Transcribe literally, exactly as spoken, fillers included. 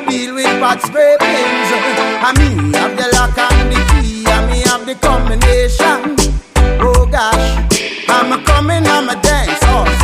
deal with pot scrapings. I me have the lock and the key, and me have the combination. Oh gosh, I'm a coming, I'm a dance. Oh,